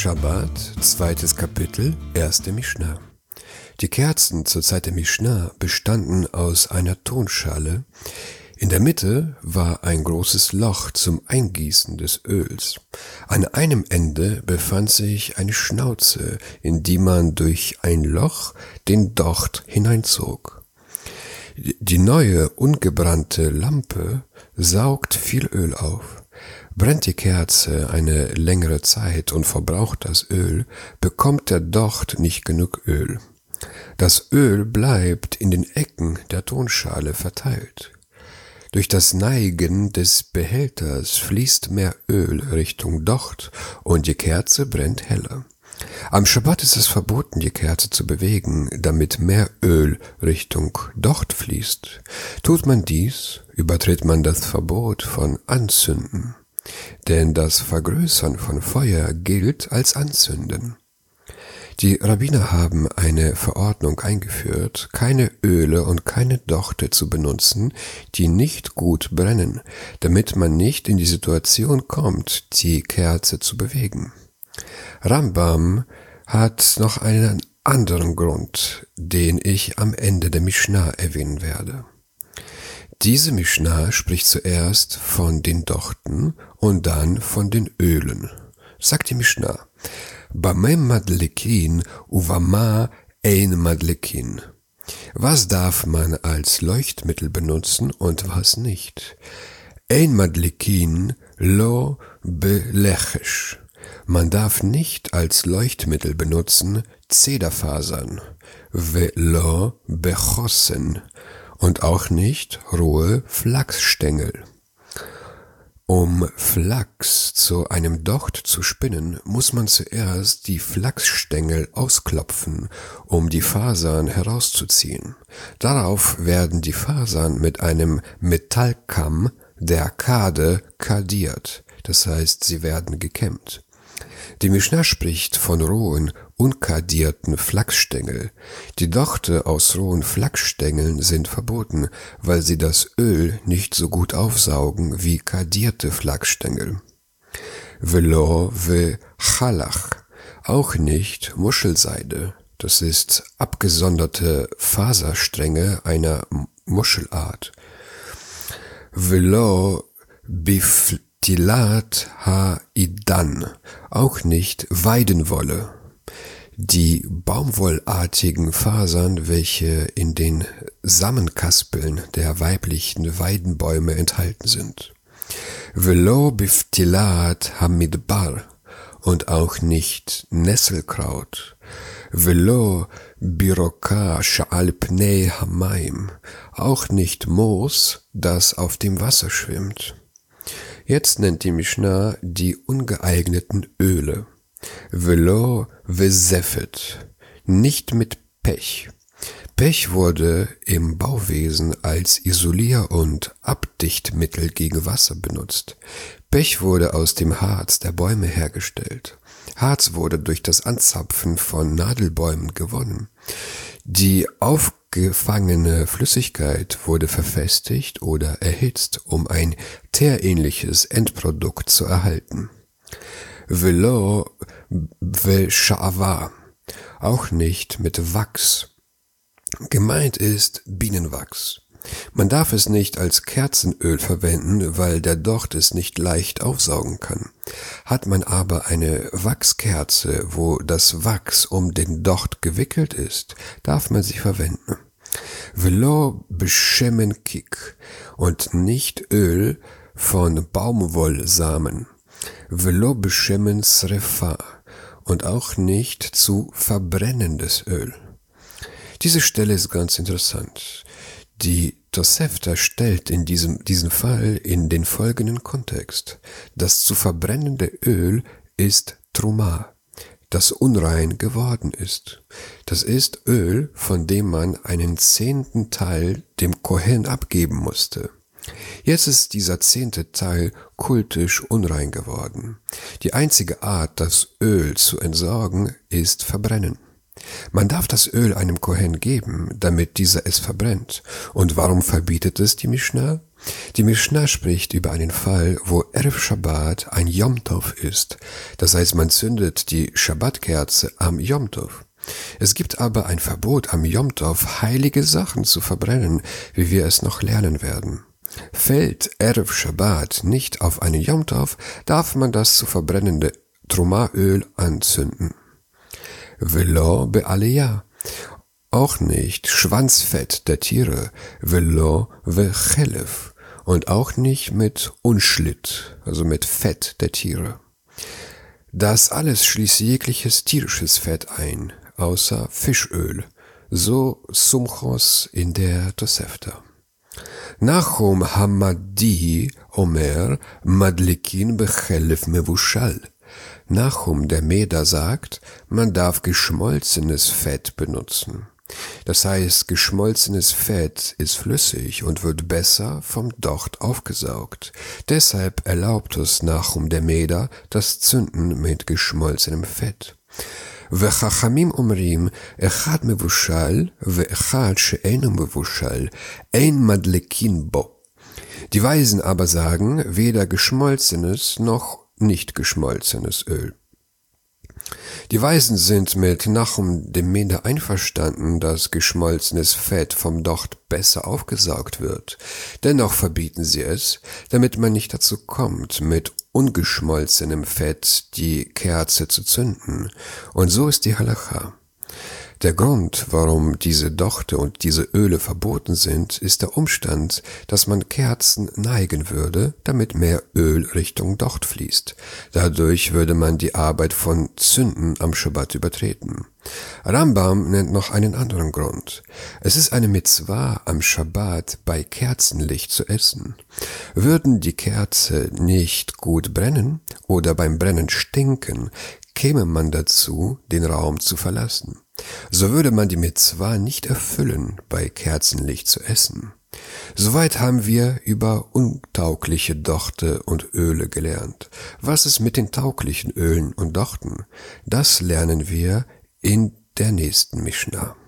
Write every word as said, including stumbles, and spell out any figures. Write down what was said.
Schabbat, zweites Kapitel, erste Mishnah. Die Kerzen zur Zeit der Mishnah bestanden aus einer Tonschale. In der Mitte war ein großes Loch zum Eingießen des Öls. An einem Ende befand sich eine Schnauze, in die man durch ein Loch den Docht hineinzog. Die neue, ungebrannte Lampe saugt viel Öl auf. Brennt die Kerze eine längere Zeit und verbraucht das Öl, bekommt der Docht nicht genug Öl. Das Öl bleibt in den Ecken der Tonschale verteilt. Durch das Neigen des Behälters fließt mehr Öl Richtung Docht und die Kerze brennt heller. Am Schabbat ist es verboten, die Kerze zu bewegen, damit mehr Öl Richtung Docht fließt. Tut man dies, übertritt man das Verbot von Anzünden. Denn das Vergrößern von Feuer gilt als Anzünden. Die Rabbiner haben eine Verordnung eingeführt, keine Öle und keine Dochte zu benutzen, die nicht gut brennen, damit man nicht in die Situation kommt, die Kerze zu bewegen. Rambam hat noch einen anderen Grund, den ich am Ende der Mishnah erwähnen werde. Diese Mishnah spricht zuerst von den Dochten und dann von den Ölen. Sagt die Mishnah: Bameh madlekin uvama ein madlekin. Was darf man als Leuchtmittel benutzen und was nicht? Ein madlekin lo belechesh. Man darf nicht als Leuchtmittel benutzen Zederfasern, velo bechossen, und auch nicht rohe Flachsstängel. Um Flachs zu einem Docht zu spinnen, muss man zuerst die Flachsstängel ausklopfen, um die Fasern herauszuziehen. Darauf werden die Fasern mit einem Metallkamm der Kade kadiert, das heißt, sie werden gekämmt. Die Mishnah spricht von rohen, unkadierten Flachsstängel. Die Dochte aus rohen Flachsstängeln sind verboten, weil sie das Öl nicht so gut aufsaugen wie kadierte Flachsstängel. Velo ve chalach, auch nicht Muschelseide. Das ist abgesonderte Faserstränge einer Muschelart. Velo bif Tilat ha-Idan, auch nicht Weidenwolle. Die baumwollartigen Fasern, welche in den Samenkaspeln der weiblichen Weidenbäume enthalten sind. Velo biftilat ha-Midbar, und auch nicht Nesselkraut. Velo biroka sha'al pnei hamaim, auch nicht Moos, das auf dem Wasser schwimmt. Jetzt nennt die Mishnah die ungeeigneten Öle. Velo vesefet, nicht mit Pech. Pech wurde im Bauwesen als Isolier- und Abdichtmittel gegen Wasser benutzt. Pech wurde aus dem Harz der Bäume hergestellt. Harz wurde durch das Anzapfen von Nadelbäumen gewonnen. Die aufgefangene Flüssigkeit wurde verfestigt oder erhitzt, um ein teerähnliches Endprodukt zu erhalten. Velo ve'sha'ava, auch nicht mit Wachs. Gemeint ist Bienenwachs. Man darf es nicht als Kerzenöl verwenden, weil der Docht es nicht leicht aufsaugen kann. Hat man aber eine Wachskerze, wo das Wachs um den Docht gewickelt ist, darf man sie verwenden. Velo beshemen kik, und nicht Öl von Baumwollsamen. Velo beshemen srefa, und auch nicht zu verbrennendes Öl. Diese Stelle ist ganz interessant. Die Tosefta stellt in diesem diesen Fall in den folgenden Kontext. Das zu verbrennende Öl ist Truma, das unrein geworden ist. Das ist Öl, von dem man einen zehnten Teil dem Kohen abgeben musste. Jetzt ist dieser zehnte Teil kultisch unrein geworden. Die einzige Art, das Öl zu entsorgen, ist Verbrennen. Man darf das Öl einem Kohen geben, damit dieser es verbrennt. Und warum verbietet es die Mishnah? Die Mischna spricht über einen Fall, wo Erev Shabbat ein Yom Tov ist. Das heißt, man zündet die Shabbatkerze am Yom Tov. Es gibt aber ein Verbot am Yom Tov, heilige Sachen zu verbrennen, wie wir es noch lernen werden. Fällt Erev Shabbat nicht auf einen Yom Tov, darf man das zu verbrennende Trumaöl anzünden. Velo be'aliyah. Auch nicht Schwanzfett der Tiere, velo vechelef, und auch nicht mit Unschlitt, also mit Fett der Tiere. Das alles schließt jegliches tierisches Fett ein, außer Fischöl, so Sumchos in der Tosefta. Nachum Hamadi Omer Madlikin bechelef mevushal. Nachum der Meder sagt, man darf geschmolzenes Fett benutzen. Das heißt, geschmolzenes Fett ist flüssig und wird besser vom Docht aufgesaugt. Deshalb erlaubt es Nachum der Meder das Zünden mit geschmolzenem Fett. וחכמים אומרים, אחד מבושל ואחד שאינו מבושל, אין מדליקין בו. Die Weisen aber sagen, weder geschmolzenes noch nicht geschmolzenes Öl. Die Weisen sind mit Nachum dem Meder einverstanden, dass geschmolzenes Fett vom Docht besser aufgesaugt wird. Dennoch verbieten sie es, damit man nicht dazu kommt, mit ungeschmolzenem Fett die Kerze zu zünden. Und so ist die Halacha. Der Grund, warum diese Dochte und diese Öle verboten sind, ist der Umstand, dass man Kerzen neigen würde, damit mehr Öl Richtung Docht fließt. Dadurch würde man die Arbeit von Zünden am Schabbat übertreten. Rambam nennt noch einen anderen Grund. Es ist eine Mitzvah, am Schabbat bei Kerzenlicht zu essen. Würden die Kerze nicht gut brennen oder beim Brennen stinken, käme man dazu, den Raum zu verlassen. So würde man die Mitzvah nicht erfüllen, bei Kerzenlicht zu essen. Soweit haben wir über untaugliche Dochte und Öle gelernt. Was ist mit den tauglichen Ölen und Dochten? Das lernen wir in der nächsten Mischna.